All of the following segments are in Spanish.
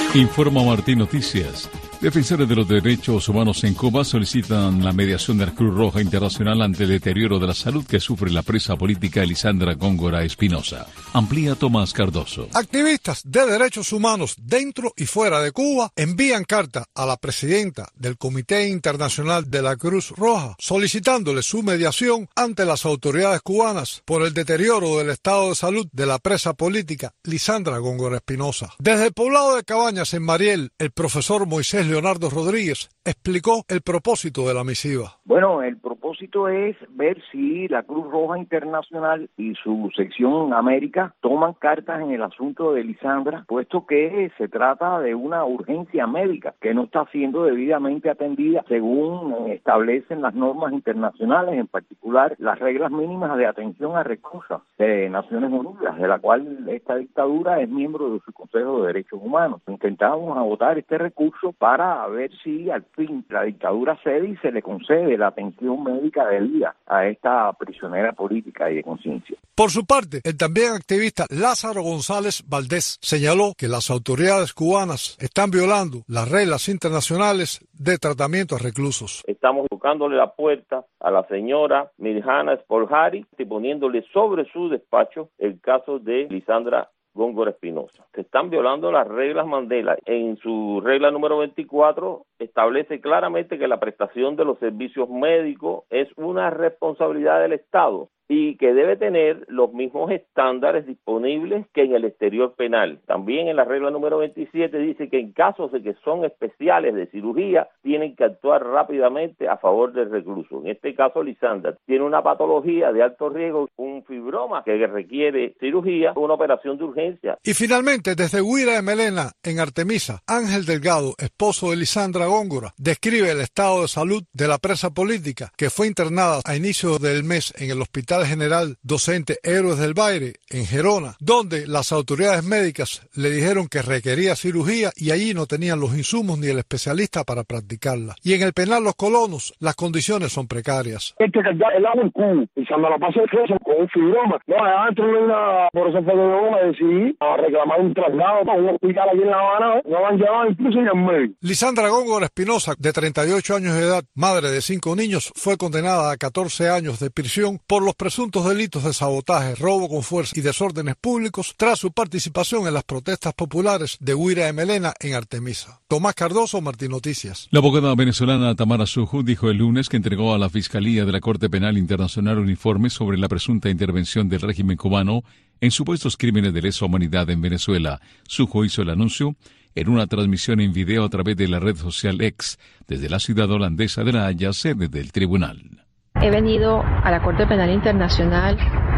Informa Martín Noticias. Defensores de los derechos humanos en Cuba solicitan la mediación de la Cruz Roja Internacional ante el deterioro de la salud que sufre la presa política Lisandra Góngora Espinosa. Amplía Tomás Cardoso. Activistas de derechos humanos dentro y fuera de Cuba envían carta a la presidenta del Comité Internacional de la Cruz Roja solicitándole su mediación ante las autoridades cubanas por el deterioro del estado de salud de la presa política Lisandra Góngora Espinosa. Desde el poblado de Cabañas, en Mariel, el profesor Moisés Leonardo Rodríguez explicó el propósito de la misiva. Bueno, el propósito es ver si la Cruz Roja Internacional y su sección América toman cartas en el asunto de Lisandra, puesto que se trata de una urgencia médica que no está siendo debidamente atendida según establecen las normas internacionales, en particular las reglas mínimas de atención a reclusas de Naciones Unidas, de la cual esta dictadura es miembro de su Consejo de Derechos Humanos. Intentamos agotar este recurso para ver si al fin la dictadura cede y se le concede la atención médica debida a esta prisionera política y de conciencia. Por su parte, el también activista Lázaro González Valdés señaló que las autoridades cubanas están violando las reglas internacionales de tratamiento a reclusos. Estamos tocándole la puerta a la señora Mirjana Spoljari y poniéndole sobre su despacho el caso de Lisandra Góngora Espinosa. Se están violando las reglas Mandela. En su regla número 24 establece claramente que la prestación de los servicios médicos es una responsabilidad del Estado y que debe tener los mismos estándares disponibles que en el exterior penal. También en la regla número 27 dice que en casos de que son especiales de cirugía, tienen que actuar rápidamente a favor del recluso. En este caso, Lisandra tiene una patología de alto riesgo, un fibroma que requiere cirugía, una operación de urgencia. Y finalmente, desde Huira de Melena, en Artemisa, Ángel Delgado, esposo de Lisandra Góngora, describe el estado de salud de la presa política que fue internada a inicios del mes en el Hospital General Docente Héroes del Baire, en Gerona, donde las autoridades médicas le dijeron que requería cirugía y allí no tenían los insumos ni el especialista para practicarla. Y en el penal Los Colonos, las condiciones son precarias. Hay que cargar el agua en cubo y cuando la pase el queso con un fibroma, adentro de una, por eso fue que yo me decidí a reclamar un traslado para un hospital aquí en La Habana, no han llevado incluso ni al médico. Lisandra Góngora Espinosa, de 38 años de edad, madre de 5 niños, fue condenada a 14 años de prisión por los presuntos delitos de sabotaje, robo con fuerza y desórdenes públicos tras su participación en las protestas populares de Huira de Melena en Artemisa. Tomás Cardoso, Martín Noticias. La abogada venezolana Tamara Suju dijo el lunes que entregó a la Fiscalía de la Corte Penal Internacional un informe sobre la presunta intervención del régimen cubano en supuestos crímenes de lesa humanidad en Venezuela. Suju hizo el anuncio en una transmisión en video a través de la red social X desde la ciudad holandesa de La Haya, sede del tribunal. He venido a la Corte Penal Internacional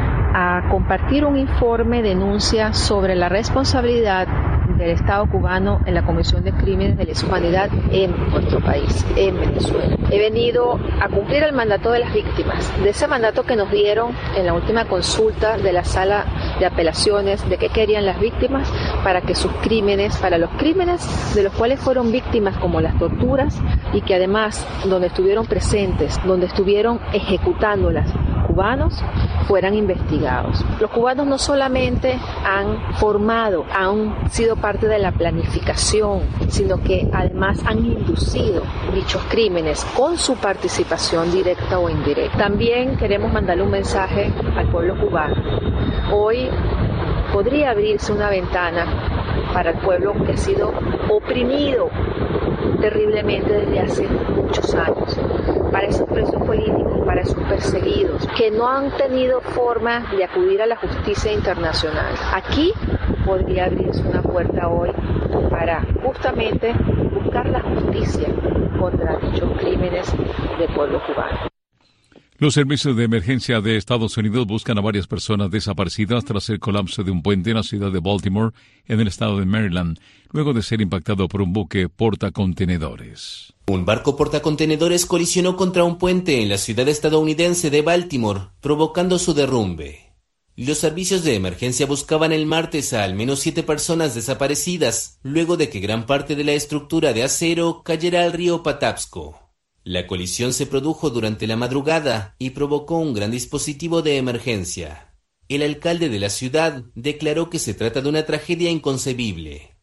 a compartir un informe denuncia sobre la responsabilidad del Estado cubano en la comisión de crímenes de lesa humanidad en nuestro país, en Venezuela. He venido a cumplir el mandato de las víctimas, de ese mandato que nos dieron en la última consulta de la sala de apelaciones, de qué querían las víctimas para que sus crímenes, para los crímenes de los cuales fueron víctimas como las torturas y que además donde estuvieron presentes, donde estuvieron ejecutándolas cubanos, fueran investigados. Los cubanos no solamente han formado, han sido parte de la planificación, sino que además han inducido dichos crímenes con su participación directa o indirecta. También queremos mandarle un mensaje al pueblo cubano. Hoy podría abrirse una ventana para el pueblo que ha sido oprimido terriblemente desde hace muchos años, para esos presos políticos, para esos perseguidos, que no han tenido forma de acudir a la justicia internacional. Aquí podría abrirse una puerta hoy para justamente buscar la justicia contra dichos crímenes del pueblo cubano. Los servicios de emergencia de Estados Unidos buscan a varias personas desaparecidas tras el colapso de un puente en la ciudad de Baltimore, en el estado de Maryland, luego de ser impactado por un buque portacontenedores. Un barco portacontenedores colisionó contra un puente en la ciudad estadounidense de Baltimore, provocando su derrumbe. Los servicios de emergencia buscaban el martes a al menos 7 personas desaparecidas, luego de que gran parte de la estructura de acero cayera al río Patapsco. La colisión se produjo durante la madrugada y provocó un gran dispositivo de emergencia. El alcalde de la ciudad declaró que se trata de una tragedia inconcebible.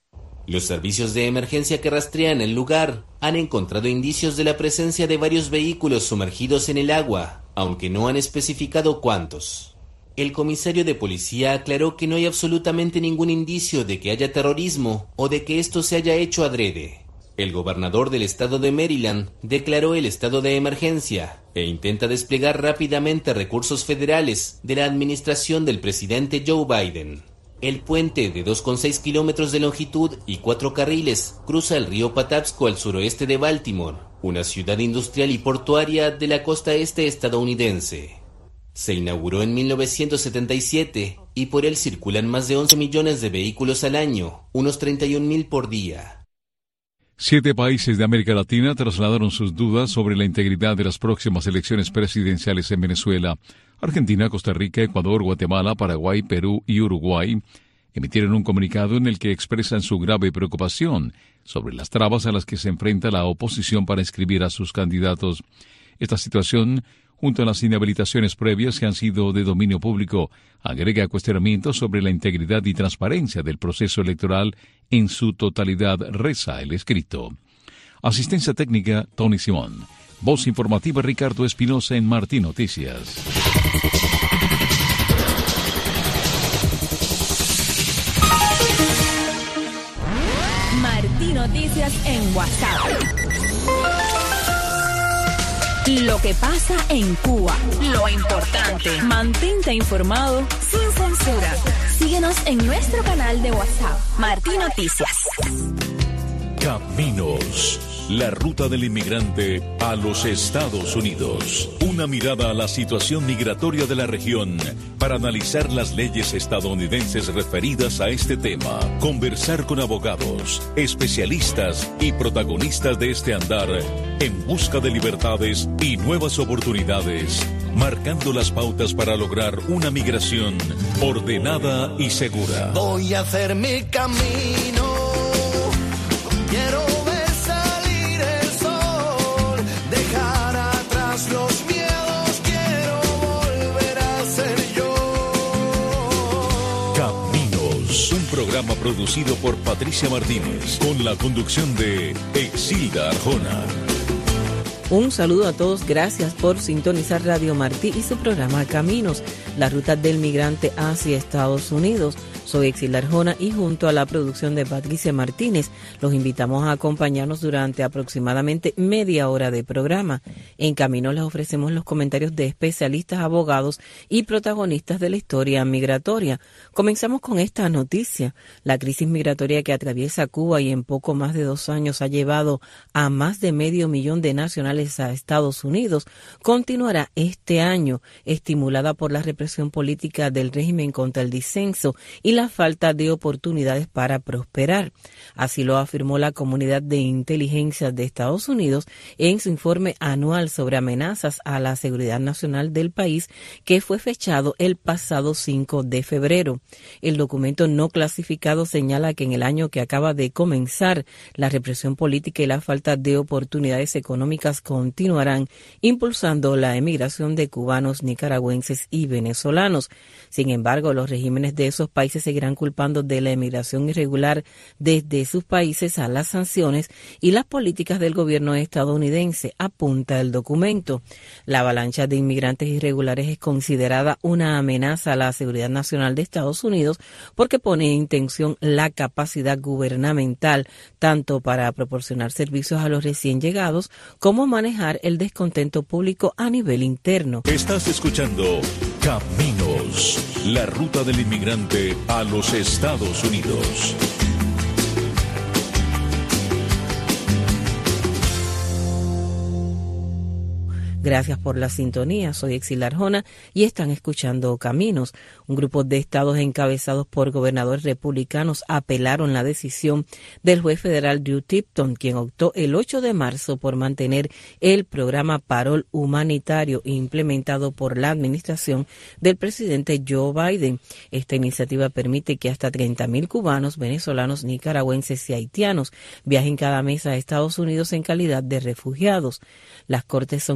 Los servicios de emergencia que rastrean el lugar han encontrado indicios de la presencia de varios vehículos sumergidos en el agua, aunque no han especificado cuántos. El comisario de policía aclaró que no hay absolutamente ningún indicio de que haya terrorismo o de que esto se haya hecho adrede. El gobernador del estado de Maryland declaró el estado de emergencia e intenta desplegar rápidamente recursos federales de la administración del presidente Joe Biden. El puente de 2,6 kilómetros de longitud y 4 carriles cruza el río Patapsco al suroeste de Baltimore, una ciudad industrial y portuaria de la costa este estadounidense. Se inauguró en 1977 y por él circulan más de 11 millones de vehículos al año, unos 31,000 por día. 7 países de América Latina trasladaron sus dudas sobre la integridad de las próximas elecciones presidenciales en Venezuela. Argentina, Costa Rica, Ecuador, Guatemala, Paraguay, Perú y Uruguay emitieron un comunicado en el que expresan su grave preocupación sobre las trabas a las que se enfrenta la oposición para inscribir a sus candidatos. Esta situación, junto a las inhabilitaciones previas que han sido de dominio público, agrega cuestionamientos sobre la integridad y transparencia del proceso electoral en su totalidad, reza el escrito. Asistencia técnica, Tony Simón. Voz informativa, Ricardo Espinosa en Martín Noticias. Martín Noticias en WhatsApp. Lo que pasa en Cuba, lo importante. Mantente informado sin censura. Síguenos en nuestro canal de WhatsApp, Martín Noticias. Caminos. La ruta del inmigrante a los Estados Unidos. Una mirada a la situación migratoria de la región para analizar las leyes estadounidenses referidas a este tema. Conversar con abogados, especialistas y protagonistas de este andar en busca de libertades y nuevas oportunidades, marcando las pautas para lograr una migración ordenada y segura. Voy a hacer mi camino. Quiero ver salir el sol, dejar atrás los miedos, quiero volver a ser yo. Caminos, un programa producido por Patricia Martínez, con la conducción de Exilda Arjona. Un saludo a todos, gracias por sintonizar Radio Martí y su programa Caminos, la ruta del migrante hacia Estados Unidos. Soy Exilda Arjona y junto a la producción de Patricia Martínez los invitamos a acompañarnos durante aproximadamente media hora de programa. En Camino les ofrecemos los comentarios de especialistas, abogados y protagonistas de la historia migratoria. Comenzamos con esta noticia. La crisis migratoria que atraviesa Cuba y en poco más de 2 años ha llevado a más de 500,000 de nacionales a Estados Unidos continuará este año, estimulada por la represión política del régimen contra el disenso y la falta de oportunidades para prosperar. Así lo afirmó la Comunidad de Inteligencia de Estados Unidos en su informe anual sobre amenazas a la seguridad nacional del país, que fue fechado el pasado 5 de febrero. El documento no clasificado señala que en el año que acaba de comenzar, la represión política y la falta de oportunidades económicas continuarán impulsando la emigración de cubanos, nicaragüenses y venezolanos. Sin embargo, los regímenes de esos países seguirán culpando de la emigración irregular desde sus países a las sanciones y las políticas del gobierno estadounidense, apunta el documento. La avalancha de inmigrantes irregulares es considerada una amenaza a la seguridad nacional de Estados Unidos porque pone en tensión la capacidad gubernamental tanto para proporcionar servicios a los recién llegados como manejar el descontento público a nivel interno. Estás escuchando Caminos, la ruta del inmigrante a los Estados Unidos. Gracias por la sintonía, soy Exilda Arjona y están escuchando Caminos. Un grupo de estados encabezados por gobernadores republicanos apelaron la decisión del juez federal Drew Tipton, quien optó el 8 de marzo por mantener el programa Parol humanitario implementado por la administración del presidente Joe Biden. Esta iniciativa permite que hasta 30,000 cubanos, venezolanos, nicaragüenses y haitianos viajen cada mes a Estados Unidos en calidad de refugiados. Las cortes son impredecibles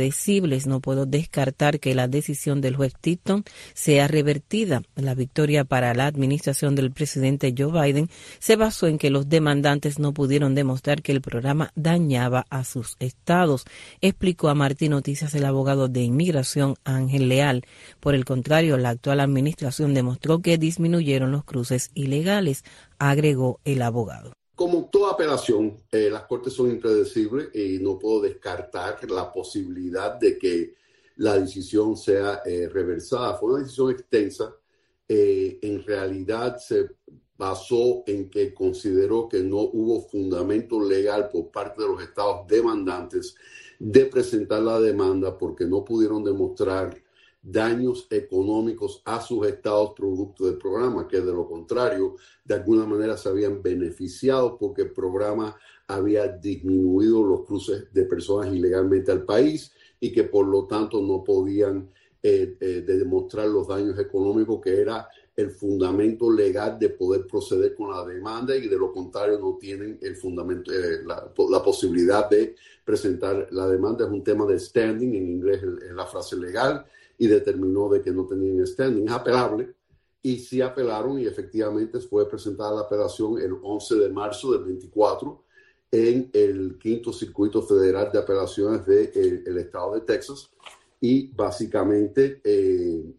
impredecibles. No puedo descartar que la decisión del juez Tipton sea revertida. La victoria para la administración del presidente Joe Biden se basó en que los demandantes no pudieron demostrar que el programa dañaba a sus estados, explicó a Martín Noticias el abogado de inmigración Ángel Leal. Por el contrario, la actual administración demostró que disminuyeron los cruces ilegales, agregó el abogado. Como toda apelación, las cortes son impredecibles y no puedo descartar la posibilidad de que la decisión sea reversada. Fue una decisión extensa. En realidad se basó en que consideró que no hubo fundamento legal por parte de los estados demandantes de presentar la demanda porque no pudieron demostrar daños económicos a sus estados producto del programa, que de lo contrario, de alguna manera se habían beneficiado porque el programa había disminuido los cruces de personas ilegalmente al país y que por lo tanto no podían demostrar los daños económicos, que era el fundamento legal de poder proceder con la demanda, y de lo contrario no tienen el fundamento, la posibilidad de presentar la demanda. Es un tema de standing, en inglés es la frase legal, y determinó de que no tenían standing. Es apelable, y sí apelaron, y efectivamente fue presentada la apelación el 11 de marzo del 24 en el Quinto Circuito Federal de Apelaciones del Estado de Texas, y básicamente, el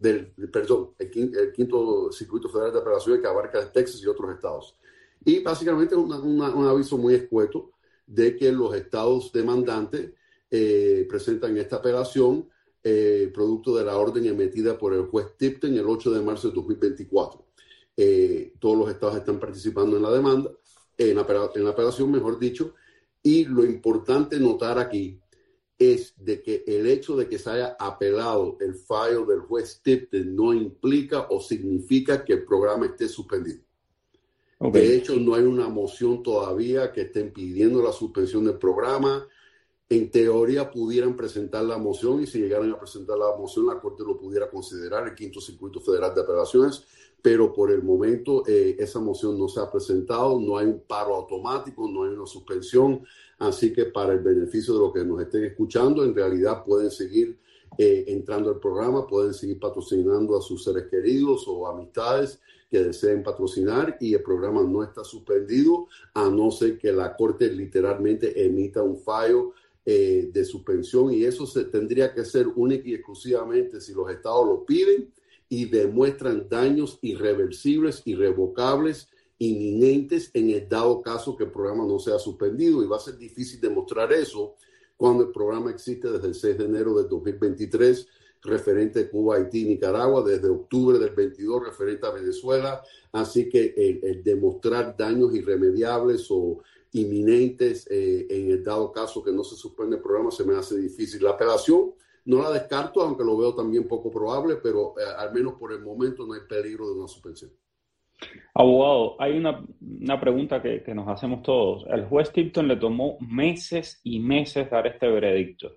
Quinto Circuito Federal de Apelaciones, que abarca Texas y otros estados. Y básicamente un aviso muy escueto de que los estados demandantes presentan esta apelación producto de la orden emitida por el juez Tipton el 8 de marzo de 2024. Todos los estados están participando en la demanda, en la apelación, mejor dicho, y lo importante notar aquí es de que el hecho de que se haya apelado el fallo del juez Tipton no implica o significa que el programa esté suspendido. Okay. De hecho, no hay una moción todavía que esté pidiendo la suspensión del programa. En teoría pudieran presentar la moción, y si llegaran a presentar la moción, la Corte lo pudiera considerar, el Quinto Circuito Federal de Apelaciones, pero por el momento esa moción no se ha presentado, no hay un paro automático, no hay una suspensión, así que para el beneficio de los que nos estén escuchando, en realidad pueden seguir entrando al programa, pueden seguir patrocinando a sus seres queridos o amistades que deseen patrocinar, y el programa no está suspendido, a no ser que la Corte literalmente emita un fallo de suspensión, y eso tendría que ser única y exclusivamente si los estados lo piden y demuestran daños irreversibles, irrevocables, inminentes, en el dado caso que el programa no sea suspendido. Y va a ser difícil demostrar eso cuando el programa existe desde el 6 de enero del 2023 referente a Cuba, Haití y Nicaragua, desde octubre del 22 referente a Venezuela. Así que el demostrar daños irremediables o inminentes en el dado caso que no se suspende el programa se me hace difícil. La apelación no la descarto, aunque lo veo también poco probable, pero al menos por el momento no hay peligro de una suspensión. Abogado, hay una pregunta que nos hacemos todos. El juez Tipton le tomó meses y meses dar este veredicto.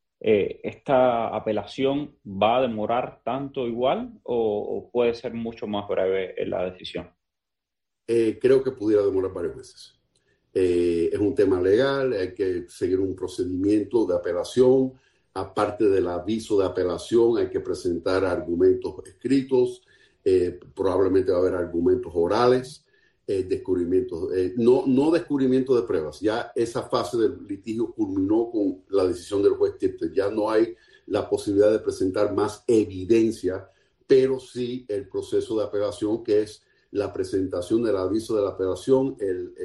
¿Esta apelación va a demorar tanto igual o puede ser mucho más breve en la decisión? Creo que pudiera demorar varios meses. Es un tema legal, hay que seguir un procedimiento de apelación. Aparte del aviso de apelación, hay que presentar argumentos escritos, probablemente va a haber argumentos orales, descubrimientos, no descubrimiento de pruebas. Ya esa fase del litigio culminó con la decisión del juez Tipton. Ya no hay la posibilidad de presentar más evidencia, pero sí el proceso de apelación, que es la presentación del aviso de la apelación,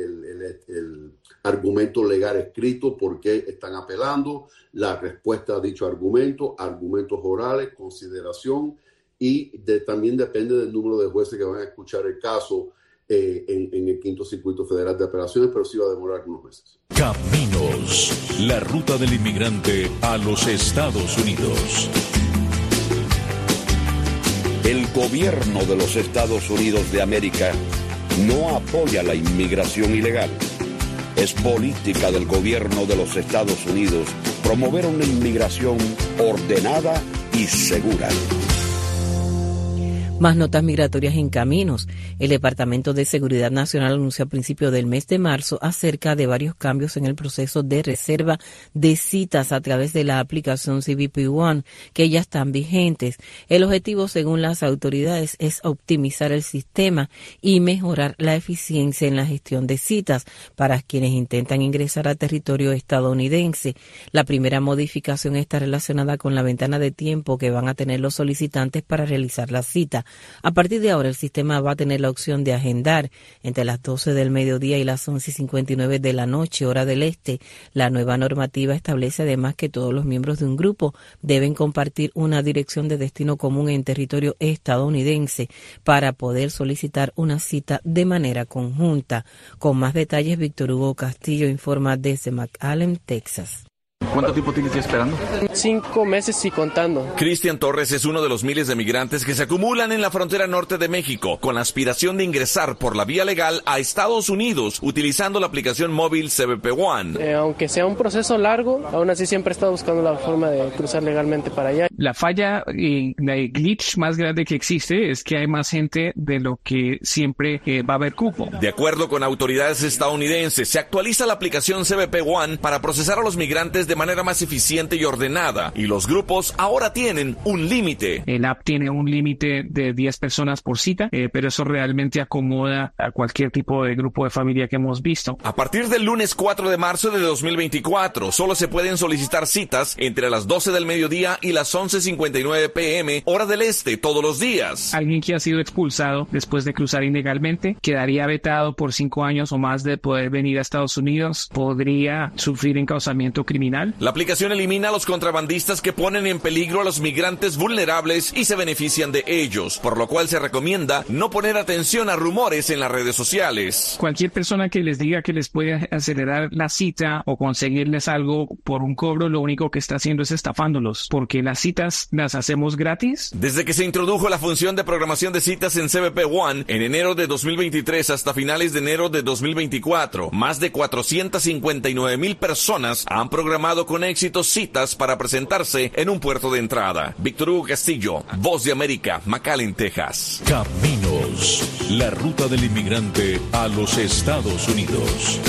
el argumento legal escrito, por qué están apelando, la respuesta a dicho argumento, argumentos orales, consideración, y también depende del número de jueces que van a escuchar el caso en el Quinto Circuito Federal de Apelaciones, pero sí va a demorar algunos meses. Caminos, la ruta del inmigrante a los Estados Unidos. El gobierno de los Estados Unidos de América no apoya la inmigración ilegal. Es política del gobierno de los Estados Unidos promover una inmigración ordenada y segura. Más notas migratorias en caminos. El Departamento de Seguridad Nacional anunció a principios del mes de marzo acerca de varios cambios en el proceso de reserva de citas a través de la aplicación CBP One, que ya están vigentes. El objetivo, según las autoridades, es optimizar el sistema y mejorar la eficiencia en la gestión de citas para quienes intentan ingresar a territorio estadounidense. La primera modificación está relacionada con la ventana de tiempo que van a tener los solicitantes para realizar la cita. A partir de ahora, el sistema va a tener la opción de agendar entre las 12 del mediodía y las 11:59 de la noche, hora del este. La nueva normativa establece además que todos los miembros de un grupo deben compartir una dirección de destino común en territorio estadounidense para poder solicitar una cita de manera conjunta. Con más detalles, Víctor Hugo Castillo informa desde McAllen, Texas. ¿Cuánto tiempo tienes ya esperando? 5 meses y contando. Cristian Torres es uno de los miles de migrantes que se acumulan en la frontera norte de México con la aspiración de ingresar por la vía legal a Estados Unidos utilizando la aplicación móvil CBP One. Aunque sea un proceso largo, aún así siempre he estado buscando la forma de cruzar legalmente para allá. La falla y la glitch más grande que existe es que hay más gente de lo que siempre va a haber cupo. De acuerdo con autoridades estadounidenses, se actualiza la aplicación CBP One para procesar a los migrantes de manera más eficiente y ordenada, y los grupos ahora tienen un límite. El app tiene un límite de 10 personas por cita, pero eso realmente acomoda a cualquier tipo de grupo de familia que hemos visto. A partir del lunes 4 de marzo de 2024, solo se pueden solicitar citas entre las 12 del mediodía y las 11:59 p.m. hora del este todos los días. Alguien que ha sido expulsado después de cruzar ilegalmente quedaría vetado por 5 años o más de poder venir a Estados Unidos, podría sufrir encauzamiento criminal. La aplicación elimina a los contrabandistas que ponen en peligro a los migrantes vulnerables y se benefician de ellos, por lo cual se recomienda no poner atención a rumores en las redes sociales. Cualquier persona que les diga que les puede acelerar la cita o conseguirles algo por un cobro, lo único que está haciendo es estafándolos, porque las citas las hacemos gratis. Desde que se introdujo la función de programación de citas en CBP One en enero de 2023 hasta finales de enero de 2024, más de 459,000 personas han programado con éxito citas para presentarse en un puerto de entrada. Víctor Hugo Castillo, Voz de América, McAllen, Texas. Caminos, la ruta del inmigrante a los Estados Unidos.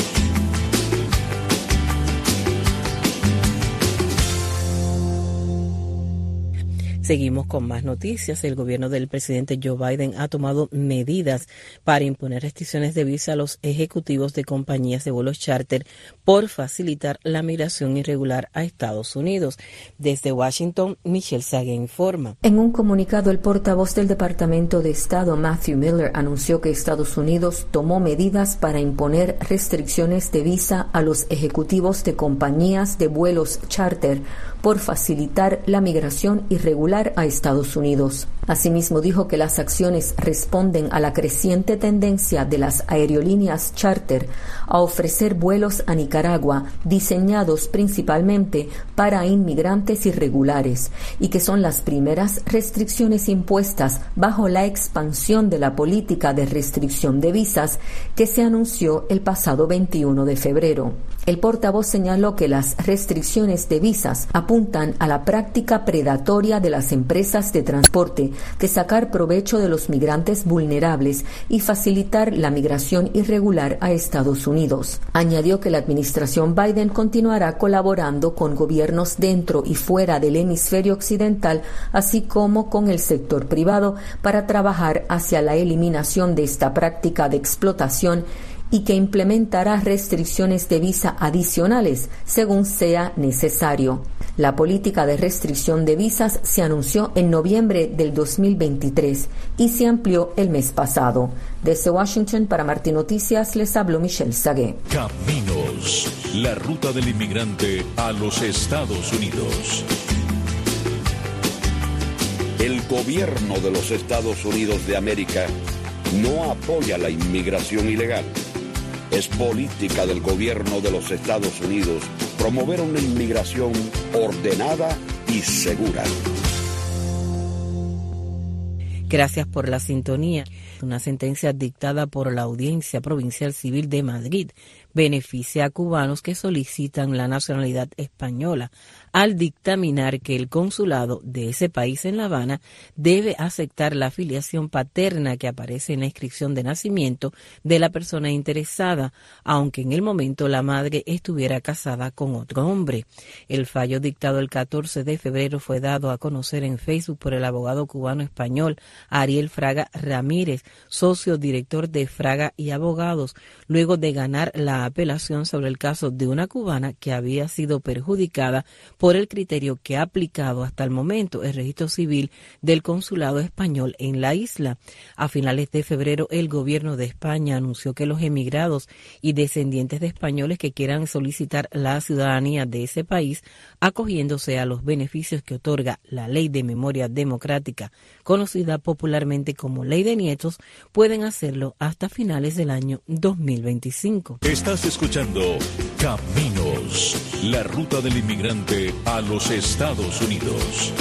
Seguimos con más noticias. El gobierno del presidente Joe Biden ha tomado medidas para imponer restricciones de visa a los ejecutivos de compañías de vuelos charter por facilitar la migración irregular a Estados Unidos. Desde Washington, Michelle Sague informa. En un comunicado, el portavoz del Departamento de Estado, Matthew Miller, anunció que Estados Unidos tomó medidas para imponer restricciones de visa a los ejecutivos de compañías de vuelos charter por facilitar la migración irregular a Estados Unidos. Asimismo, dijo que las acciones responden a la creciente tendencia de las aerolíneas charter a ofrecer vuelos a Nicaragua diseñados principalmente para inmigrantes irregulares y que son las primeras restricciones impuestas bajo la expansión de la política de restricción de visas que se anunció el pasado 21 de febrero. El portavoz señaló que las restricciones de visas apuntan a la práctica predatoria de las empresas de transporte de sacar provecho de los migrantes vulnerables y facilitar la migración irregular a Estados Unidos. Añadió que la administración Biden continuará colaborando con gobiernos dentro y fuera del hemisferio occidental, así como con el sector privado, para trabajar hacia la eliminación de esta práctica de explotación y que implementará restricciones de visa adicionales según sea necesario. La política de restricción de visas se anunció en noviembre del 2023 y se amplió el mes pasado. Desde Washington, para Martín Noticias, les habló Michelle Sague. Caminos, la ruta del inmigrante a los Estados Unidos. El gobierno de los Estados Unidos de América no apoya la inmigración ilegal. Es política del gobierno de los Estados Unidos promover una inmigración ordenada y segura. Gracias por la sintonía. Una sentencia dictada por la Audiencia Provincial Civil de Madrid beneficia a cubanos que solicitan la nacionalidad española, al dictaminar que el consulado de ese país en La Habana debe aceptar la filiación paterna que aparece en la inscripción de nacimiento de la persona interesada, aunque en el momento la madre estuviera casada con otro hombre. El fallo dictado el 14 de febrero fue dado a conocer en Facebook por el abogado cubano-español Ariel Fraga Ramírez, socio director de Fraga y Abogados, luego de ganar la apelación sobre el caso de una cubana que había sido perjudicada por el criterio que ha aplicado hasta el momento el registro civil del consulado español en la isla. A finales de febrero, el gobierno de España anunció que los emigrados y descendientes de españoles que quieran solicitar la ciudadanía de ese país, acogiéndose a los beneficios que otorga la Ley de Memoria Democrática, conocida popularmente como Ley de Nietos, pueden hacerlo hasta finales del año 2025. Estás escuchando Caminos, la ruta del inmigrante a los Estados Unidos.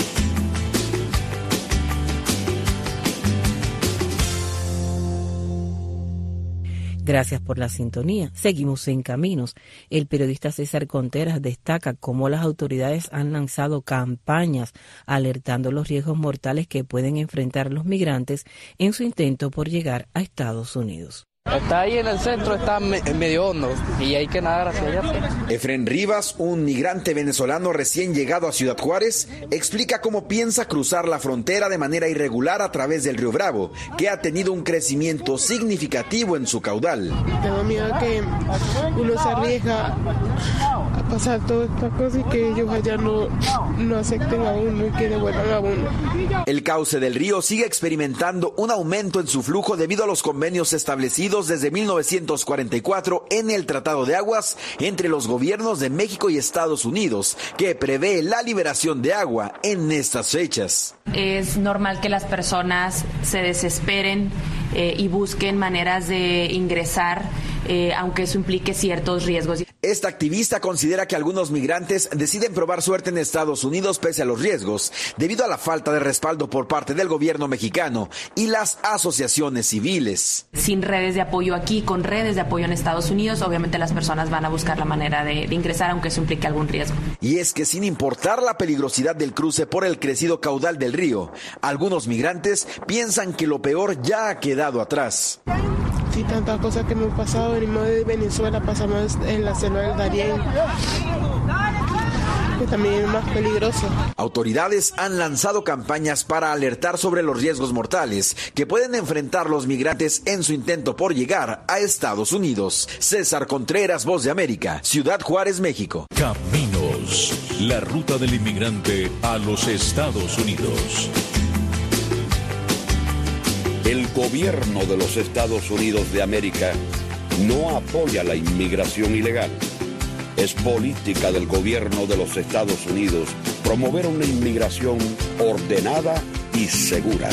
Gracias por la sintonía. Seguimos en Caminos. El periodista César Contreras destaca cómo las autoridades han lanzado campañas alertando los riesgos mortales que pueden enfrentar los migrantes en su intento por llegar a Estados Unidos. Está ahí en el centro, está medio hondo y hay que nadar hacia allá. Efren Rivas, un migrante venezolano recién llegado a Ciudad Juárez, explica cómo piensa cruzar la frontera de manera irregular a través del río Bravo, que ha tenido un crecimiento significativo en su caudal. Tengo miedo que uno se arriesga a pasar todas estas cosas y que ellos allá no acepten a uno y que devuelvan a uno. El cauce del río sigue experimentando un aumento en su flujo debido a los convenios establecidos desde 1944 en el Tratado de Aguas entre los gobiernos de México y Estados Unidos, que prevé la liberación de agua en estas fechas. Es normal que las personas se desesperen y busquen maneras de ingresar, aunque eso implique ciertos riesgos. Esta activista considera que algunos migrantes deciden probar suerte en Estados Unidos pese a los riesgos, debido a la falta de respaldo por parte del gobierno mexicano y las asociaciones civiles. Sin redes de apoyo aquí, con redes de apoyo en Estados Unidos, obviamente las personas van a buscar la manera de ingresar, aunque eso implique algún riesgo. Y es que sin importar la peligrosidad del cruce por el crecido caudal del río, algunos migrantes piensan que lo peor ya ha quedado atrás. Sí, tantas cosas que hemos pasado, venimos de Venezuela, pasamos en la selva del Darién, que también es más peligroso. Autoridades han lanzado campañas para alertar sobre los riesgos mortales que pueden enfrentar los migrantes en su intento por llegar a Estados Unidos. César Contreras, Voz de América, Ciudad Juárez, México. Caminos, la ruta del inmigrante a los Estados Unidos. El gobierno de los Estados Unidos de América no apoya la inmigración ilegal. Es política del gobierno de los Estados Unidos promover una inmigración ordenada y segura.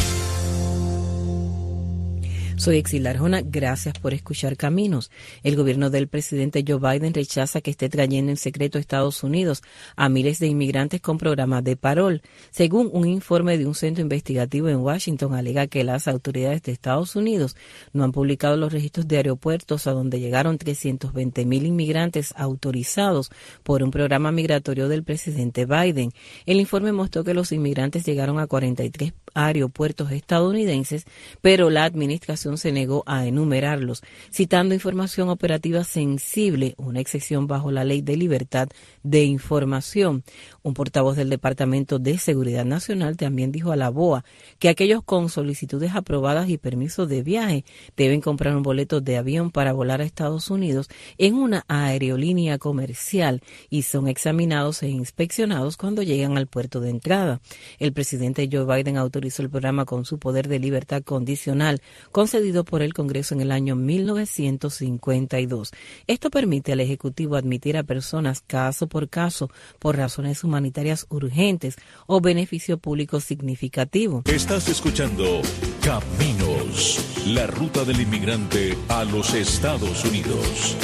Soy Exil Arjona, gracias por escuchar Caminos. El gobierno del presidente Joe Biden rechaza que esté trayendo en secreto a Estados Unidos a miles de inmigrantes con programas de parol. Según un informe de un centro investigativo en Washington, alega que las autoridades de Estados Unidos no han publicado los registros de aeropuertos a donde llegaron 320,000 inmigrantes autorizados por un programa migratorio del presidente Biden. El informe mostró que los inmigrantes llegaron a 43 aeropuertos estadounidenses, pero la administración se negó a enumerarlos, citando información operativa sensible, una excepción bajo la Ley de Libertad de Información. Un portavoz del Departamento de Seguridad Nacional también dijo a la BOA que aquellos con solicitudes aprobadas y permisos de viaje deben comprar un boleto de avión para volar a Estados Unidos en una aerolínea comercial y son examinados e inspeccionados cuando llegan al puerto de entrada. El presidente Joe Biden autorizó el programa con su poder de libertad condicional concedido por el Congreso en el año 1952. Esto permite al Ejecutivo admitir a personas caso por caso por razones humanitarias urgentes o beneficio público significativo. Estás escuchando Caminos, la ruta del inmigrante a los Estados Unidos.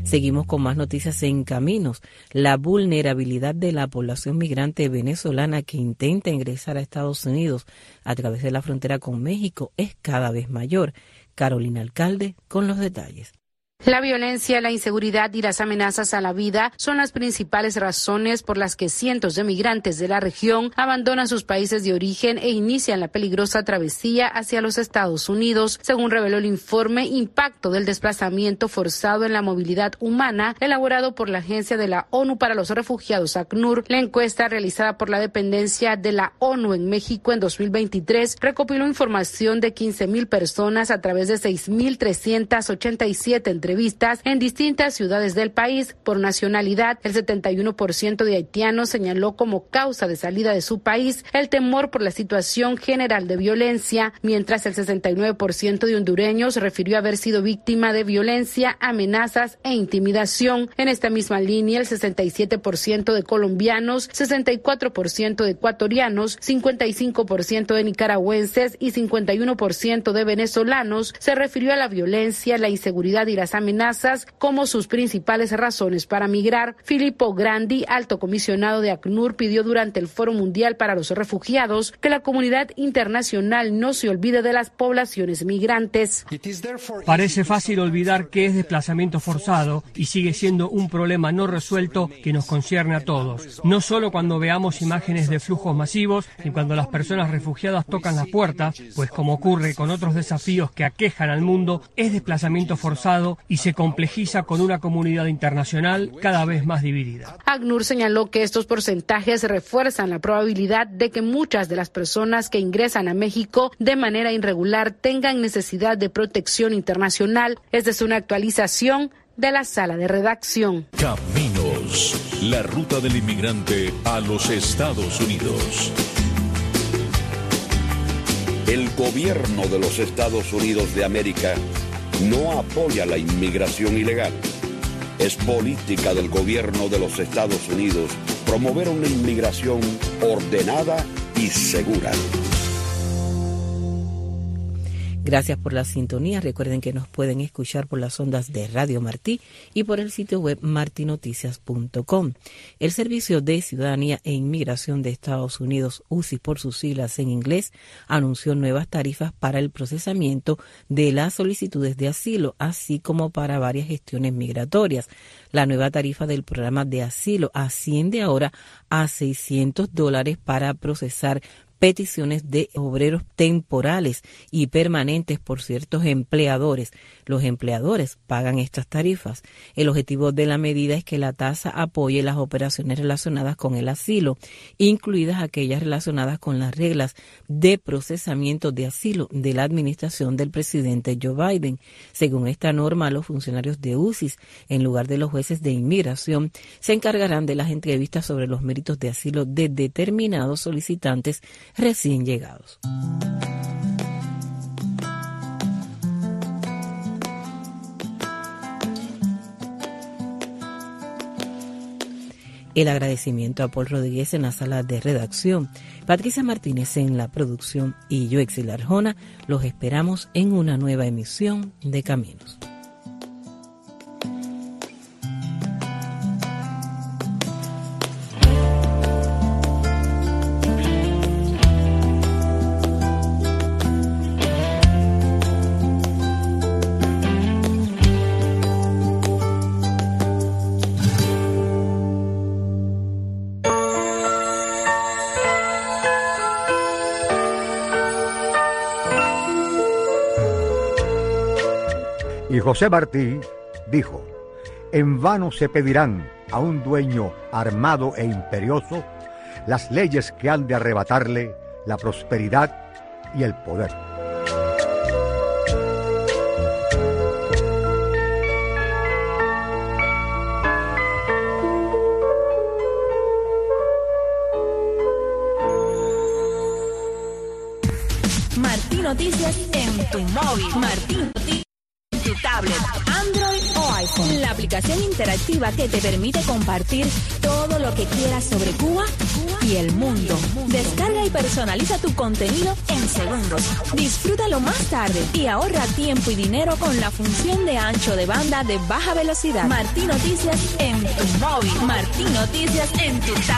Seguimos con más noticias en Caminos. La vulnerabilidad de la población migrante venezolana que intenta ingresar a Estados Unidos a través de la frontera con México es cada vez mayor. Carolina Alcalde con los detalles. La violencia, la inseguridad y las amenazas a la vida son las principales razones por las que cientos de migrantes de la región abandonan sus países de origen e inician la peligrosa travesía hacia los Estados Unidos, según reveló el informe Impacto del desplazamiento forzado en la movilidad humana, elaborado por la Agencia de la ONU para los Refugiados, ACNUR. La encuesta realizada por la dependencia de la ONU en México en 2023 recopiló información de 15,000 personas a través de 6,387 entrevistas en distintas ciudades del país. Por nacionalidad, el 71% de haitianos señaló como causa de salida de su país el temor por la situación general de violencia, mientras el 69% de hondureños refirió haber sido víctima de violencia, amenazas e intimidación. En esta misma línea, el 67% de colombianos, 64% de ecuatorianos, 55% de nicaragüenses y 51% de venezolanos se refirió a la violencia, la inseguridad y las amenazas como sus principales razones para migrar. Filippo Grandi, alto comisionado de ACNUR, pidió durante el Foro Mundial para los Refugiados que la comunidad internacional no se olvide de las poblaciones migrantes. Parece fácil olvidar que es desplazamiento forzado y sigue siendo un problema no resuelto que nos concierne a todos. No solo cuando veamos imágenes de flujos masivos ni cuando las personas refugiadas tocan la puerta, pues como ocurre con otros desafíos que aquejan al mundo, es desplazamiento forzado y se complejiza con una comunidad internacional cada vez más dividida. ACNUR señaló que estos porcentajes refuerzan la probabilidad de que muchas de las personas que ingresan a México de manera irregular tengan necesidad de protección internacional. Esta es una actualización de la sala de redacción. Caminos, la ruta del inmigrante a los Estados Unidos. El gobierno de los Estados Unidos de América no apoya la inmigración ilegal. Es política del gobierno de los Estados Unidos promover una inmigración ordenada y segura. Gracias por la sintonía. Recuerden que nos pueden escuchar por las ondas de Radio Martí y por el sitio web martinoticias.com. El Servicio de Ciudadanía e Inmigración de Estados Unidos, UCI por sus siglas en inglés, anunció nuevas tarifas para el procesamiento de las solicitudes de asilo, así como para varias gestiones migratorias. La nueva tarifa del programa de asilo asciende ahora a $600 para procesar peticiones de obreros temporales y permanentes por ciertos empleadores. Los empleadores pagan estas tarifas. El objetivo de la medida es que la tasa apoye las operaciones relacionadas con el asilo, incluidas aquellas relacionadas con las reglas de procesamiento de asilo de la administración del presidente Joe Biden. Según esta norma, los funcionarios de UCIS, en lugar de los jueces de inmigración, se encargarán de las entrevistas sobre los méritos de asilo de determinados solicitantes recién llegados. El agradecimiento a Paul Rodríguez en la sala de redacción, Patricia Martínez en la producción y yo, Exil Arjona, los esperamos en una nueva emisión de Caminos. Y José Martí dijo: en vano se pedirán a un dueño armado e imperioso las leyes que han de arrebatarle la prosperidad y el poder. Martí Noticias en tu móvil. Martí Noticias tu tablet, Android o iPhone. La aplicación interactiva que te permite compartir todo lo que quieras sobre Cuba y el mundo. Descarga y personaliza tu contenido en segundos. Disfrútalo más tarde y ahorra tiempo y dinero con la función de ancho de banda de baja velocidad. Martí Noticias en tu móvil. Martí Noticias en tu tablet.